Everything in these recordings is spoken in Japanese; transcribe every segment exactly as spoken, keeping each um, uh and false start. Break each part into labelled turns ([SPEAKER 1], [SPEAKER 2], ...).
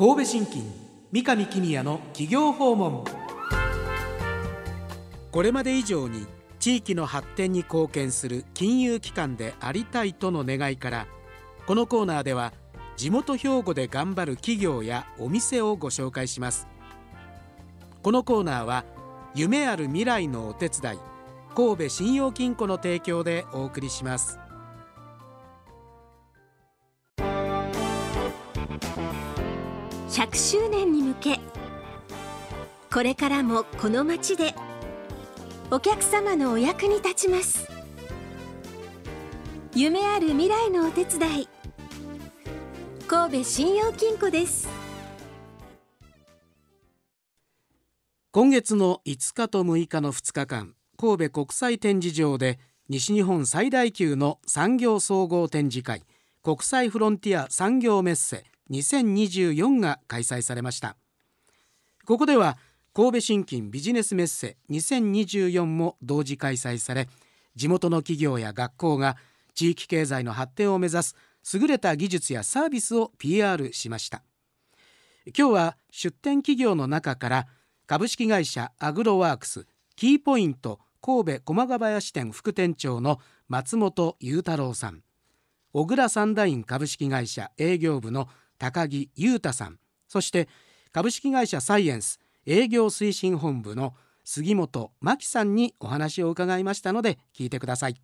[SPEAKER 1] 神戸信金三上公也の企業訪問。これまで以上に地域の発展に貢献する金融機関でありたいとの願いから、このコーナーでは地元兵庫で頑張る企業やお店をご紹介します。このコーナーは夢ある未来のお手伝い、神戸信用金庫の提供でお送りします。
[SPEAKER 2] ひゃくしゅうねんに向け、これからもこの町でお客様のお役に立ちます。夢ある未来のお手伝い、神戸信用金庫です。
[SPEAKER 1] 今月のいつかとむいかのふつかかん、神戸国際展示場で西日本最大級の産業総合展示会、国際フロンティア産業メッセにせんにじゅうよんが開催されました。ここでは神戸信金ビジネスメッセにせんにじゅうよんも同時開催され、地元の企業や学校が地域経済の発展を目指す優れた技術やサービスを ピーアール しました。今日は出展企業の中から株式会社アグロワークスキーポイント神戸駒ヶ林店副店長の松本裕太郎さん、小倉サンダイン株式会社営業部の高木裕太さん、そして株式会社サイエンス営業推進本部の杉本真希さんにお話を伺いましたので聞いてください。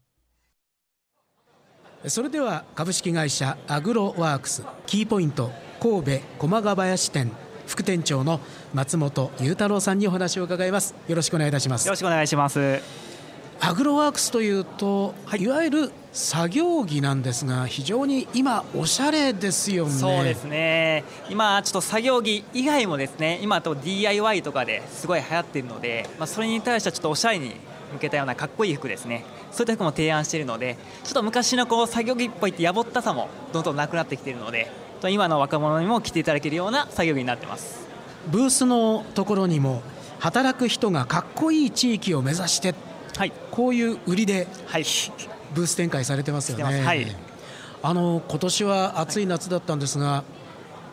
[SPEAKER 1] それでは株式会社アグロワークスキーポイント神戸駒ヶ林店副店長の松本裕太郎さんにお話を伺います。よろしくお願いいたします。
[SPEAKER 3] よろしくお願いします。
[SPEAKER 1] アグロワークスというと、はい、いわゆる作業着なんですが、非常に今おしゃれですよね。
[SPEAKER 3] そうですね、今ちょっと作業着以外もですね、今と ディーアイワイ とかですごい流行っているので、まあ、それに対してはちょっとおしゃれに向けたようなかっこいい服ですね、そういった服も提案しているので、ちょっと昔のこう作業着っぽいってやぼったさもどんどんなくなってきているので、今の若者にも着ていただけるような作業着になってます。
[SPEAKER 1] ブースのところにも働く人がかっこいい地域を目指して、はい、こういう売りでブース展開されてますよね。はい、あの今年は暑い夏だったんですが、はい、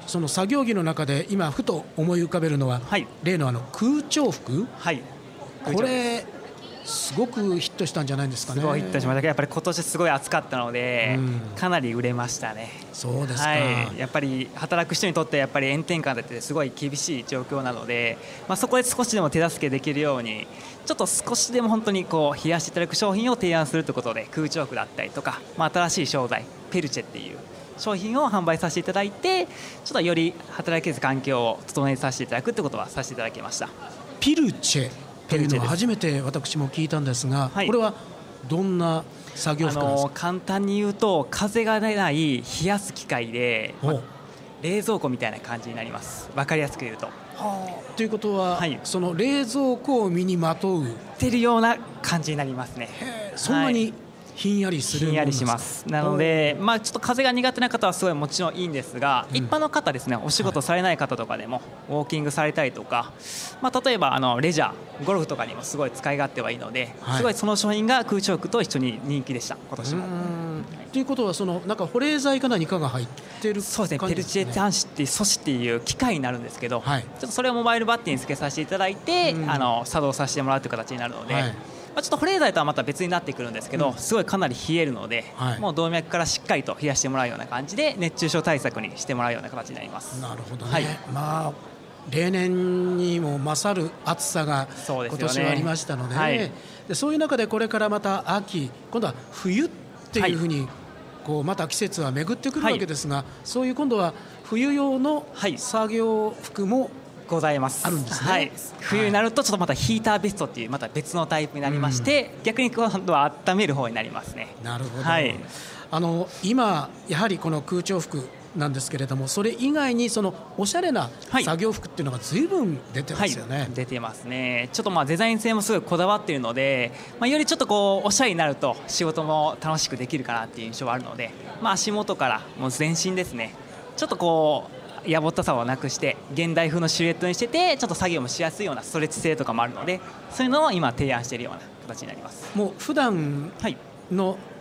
[SPEAKER 1] その作業着の中で今ふと思い浮かべるのは、はい、例のあの空調服、はい、これすごくヒットしたんじゃないですかね。
[SPEAKER 3] すごいヒットしましたけど、やっぱり今年すごい暑かったので、うん、かなり売れましたね。
[SPEAKER 1] そうですか。
[SPEAKER 3] はい、やっぱり働く人にとってやっぱり炎天下ってすごい厳しい状況なので、まあ、そこで少しでも手助けできるように、ちょっと少しでも本当にこう冷やしていただく商品を提案するということで、空調服だったりとか、まあ、新しい商材ペルチェっていう商品を販売させていただいて、ちょっとより働きやすい環境を整えさせていただくということはさせていただきました。
[SPEAKER 1] ピルチェというのは初めて私も聞いたんですが、はい、これはどんな作業服なんですか？
[SPEAKER 3] あの簡単に言うと、風が出ない冷やす機械で、まあ、冷蔵庫みたいな感じになります。分かりやすく言うと。
[SPEAKER 1] はあ、ということは、はい、その冷蔵庫を身にまとう
[SPEAKER 3] ってるような感じになりますね。
[SPEAKER 1] そんなにひんやりするものなんですか？
[SPEAKER 3] ひんやりします。なので、まあ、ちょっと風が苦手な方はすごいもちろんいいんですが、うん、一般の方ですね、お仕事されない方とかでも、はい、ウォーキングされたりとか、まあ、例えばあのレジャーゴルフとかにもすごい使い勝手はいいので、はい、すごいその商品が空調服と一緒に人気でした、今年も。
[SPEAKER 1] ということは、そのなんか保冷剤か何かが入ってる感じですね。
[SPEAKER 3] そうですね、ペルチェ端子っていう素子っていう機械になるんですけど、はい、ちょっとそれをモバイルバッテリーにつけさせていただいて、あの作動させてもらうという形になるので、はい、まあ、ちょっと保冷剤とはまた別になってくるんですけど、うん、すごいかなり冷えるので、はい、もう動脈からしっかりと冷やしてもらうような感じで熱中症対策にしてもらうような形になります。
[SPEAKER 1] なるほどね。はい、まあ、例年にも勝る暑さが今年はありましたので、そうですよね。はい、でそういう中でこれからまた秋、今度は冬っていうふうに、はい、こうまた季節は巡ってくるわけですが、はい、そういう今度は冬用の作業服も
[SPEAKER 3] ございます。
[SPEAKER 1] あるんですね。
[SPEAKER 3] はい、冬になるとちょっとまたヒーターベストっていうまた別のタイプになりまして、うん、逆に今度は温める方になりますね。
[SPEAKER 1] なるほど。
[SPEAKER 3] はい、
[SPEAKER 1] あの今やはりこの空調服なんですけれども、それ以外にそのおしゃれな作業服っていうのが随分出てますよね。
[SPEAKER 3] はいはい、出てますね。ちょっとまあデザイン性もすごいこだわっているので、まあ、よりちょっとこうおしゃれになると仕事も楽しくできるかなっていう印象はあるので、まあ、足元からもう全身ですね、ちょっとこうやぼったさをなくして現代風のシルエットにしてて、ちょっと作業もしやすいようなストレッチ性とかもあるので、そういうのを今提案しているような形になります。
[SPEAKER 1] もう普段の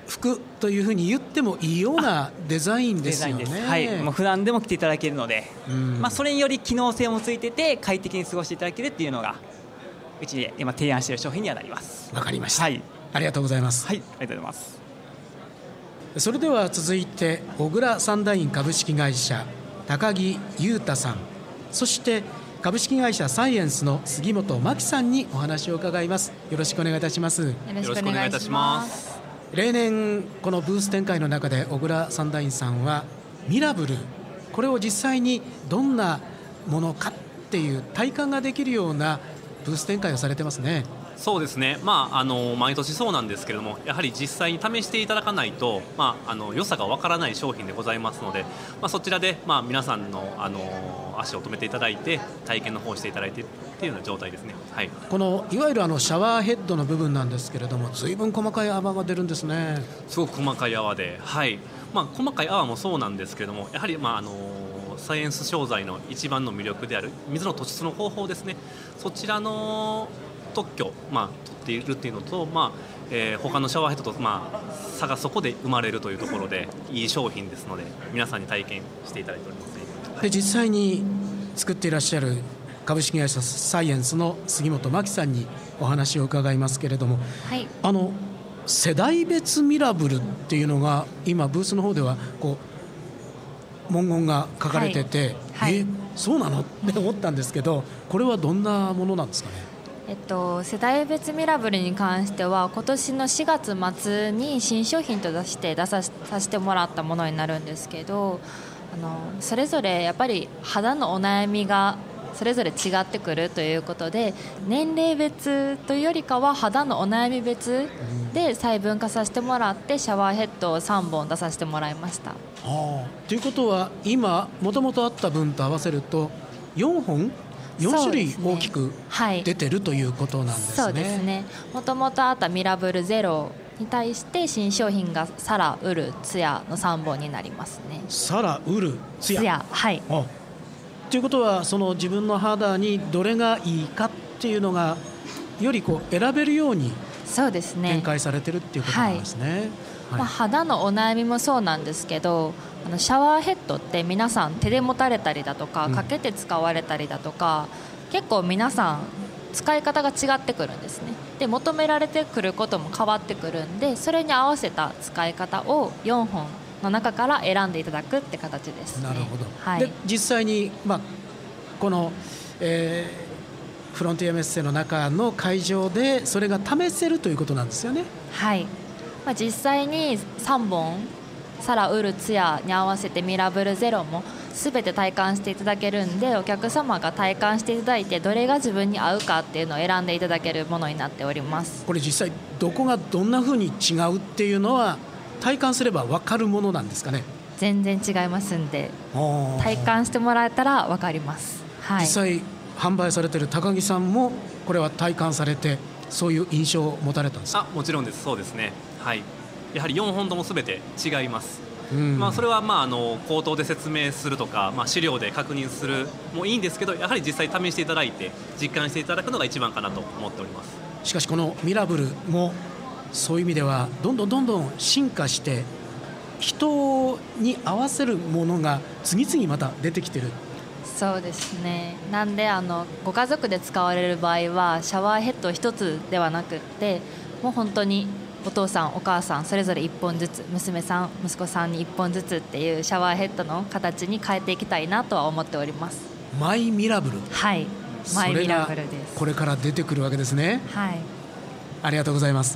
[SPEAKER 1] 服というふうに言ってもいいようなデザインですよね。
[SPEAKER 3] デザインです、はい、もう普段でも着ていただけるので、うんまあ、それにより機能性もついてて快適に過ごしていただけるっていうのがうちで今提案している商品にはなります。
[SPEAKER 1] わかりました、
[SPEAKER 3] はい、
[SPEAKER 1] ありがとうございます。
[SPEAKER 3] はい、ありがとうございます。
[SPEAKER 1] それでは続いて小倉サンダイン株式会社高木裕太さん、そして株式会社サイエンスの杉本真希さんにお話を伺います。よろしくお願いいたします。よ
[SPEAKER 4] ろしくお願いいたします。
[SPEAKER 1] 例年このブース展開の中で小倉サンダインさんはミラブル、これを実際にどんなものかっていう体感ができるようなブース展開をされてますね。
[SPEAKER 5] そうですね、まあ、あの毎年そうなんですけれども、やはり実際に試していただかないと、まあ、あの良さがわからない商品でございますので、まあ、そちらで、まあ、皆さんの、あの足を止めていただいて体験の方をしていただいてっていうような状態ですね。はい、
[SPEAKER 1] このいわゆるあのシャワーヘッドの部分なんですけれども、随分細かい泡が出るんですね。
[SPEAKER 5] すごく細かい泡で、はいまあ、細かい泡もそうなんですけれども、やはり、まあ、あのサイエンス商材の一番の魅力である水の突出の方法ですね、そちらの特許、まあ、取っているっていうのと、まあえー、他のシャワーヘッドと、まあ、差がそこで生まれるというところでいい商品ですので、皆さんに体験していただいておりますね。はい、
[SPEAKER 1] で実際に作っていらっしゃる株式会社サイエンスの杉本真希さんにお話を伺いますけれども、
[SPEAKER 4] はい、
[SPEAKER 1] あの世代別ミラブルっていうのが今ブースの方ではこう文言が書かれてて、はいはい、えそうなのって思ったんですけど、これはどんなものなんですかね。
[SPEAKER 4] えっと、世代別ミラブルに関しては今年のしがつ末に新商品と出して出させてもらったものになるんですけど、あのそれぞれやっぱり肌のお悩みがそれぞれ違ってくるということで、年齢別というよりかは肌のお悩み別で細分化させてもらってシャワーヘッドをさんぼん出させてもらいました。
[SPEAKER 1] ということは今もともとあった分と合わせるとよんほんよん種類大きく出てるということなんですね。
[SPEAKER 4] そうですね。もともとあったミラブルゼロに対して新商品がサラ、ウル、ツヤのさんぼんになりますね。
[SPEAKER 1] サラ、ウル、ツヤ、
[SPEAKER 4] ツヤ、はい。
[SPEAKER 1] ということはその自分の肌にどれがいいかっていうのがよりこう選べるように展開されてるっていうことなんですね。はいはい
[SPEAKER 4] まあ、肌のお悩みもそうなんですけど、あのシャワーヘッドって皆さん手で持たれたりだとか、かけて使われたりだとか、うん、結構皆さん使い方が違ってくるんですね。で求められてくることも変わってくるんで、それに合わせた使い方をよんほんの中から選んでいただくって形ですね。
[SPEAKER 1] なるほど、
[SPEAKER 4] はい、
[SPEAKER 1] で実際に、まあ、この、えー、フロンティアメッセの中の会場でそれが試せるということなんですよね。
[SPEAKER 4] はい、まあ、実際にさんぼんサラ、ウル、ツヤに合わせてミラブルゼロもすべて体感していただけるんで、お客様が体感していただいてどれが自分に合うかっていうのを選んでいただけるものになっております。
[SPEAKER 1] これ実際どこがどんな風に違うっていうのは体感すれば分かるものなんですかね。
[SPEAKER 4] 全然違いますんで体感してもらえたら分かります。はい、
[SPEAKER 1] 実際販売されている高木さんもこれは体感されてそういう印象を持たれたんですか。
[SPEAKER 5] あもちろんです。そうですね、はい、やはりよんほんともすべて違います。うんまあ、それはまああの口頭で説明するとか、まあ、資料で確認するもいいんですけど、やはり実際試していただいて実感していただくのが一番かなと思っております。
[SPEAKER 1] しかしこのミラブルもそういう意味ではどんどんどんどん進化して人に合わせるものが次々また出てきてる。
[SPEAKER 4] そうですね。なんであのご家族で使われる場合はシャワーヘッド一つではなくって、もう本当にお父さんお母さんそれぞれいっぽんずつ、娘さん息子さんにいっぽんずつっていうシャワーヘッドの形に変えていきたいなとは思っております。
[SPEAKER 1] マイミラブル。
[SPEAKER 4] はい、マイミラブルです。
[SPEAKER 1] これから出てくるわけですね。
[SPEAKER 4] はい、
[SPEAKER 1] ありがとうございます。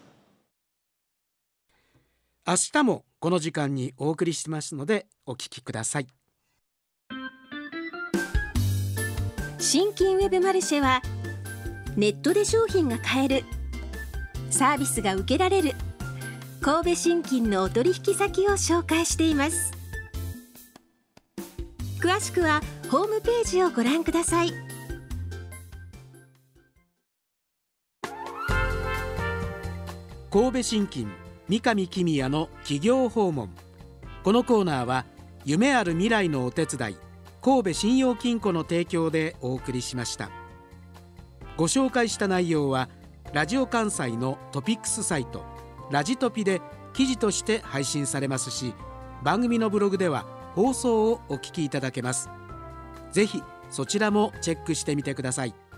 [SPEAKER 1] 明日もこの時間にお送りしますのでお聞きください。
[SPEAKER 2] 新金ウェブマルシェはネットで商品が買える、サービスが受けられる神戸新金のお取引先を紹介しています。詳しくはホームページをご覧ください。
[SPEAKER 1] 神戸新金三上公也の企業訪問。このコーナーは夢ある未来のお手伝い神戸信用金庫の提供でお送りしました。ご紹介した内容はラジオ関西のトピックスサイトラジトピで記事として配信されますし、番組のブログでは放送をお聞きいただけます。ぜひそちらもチェックしてみてください。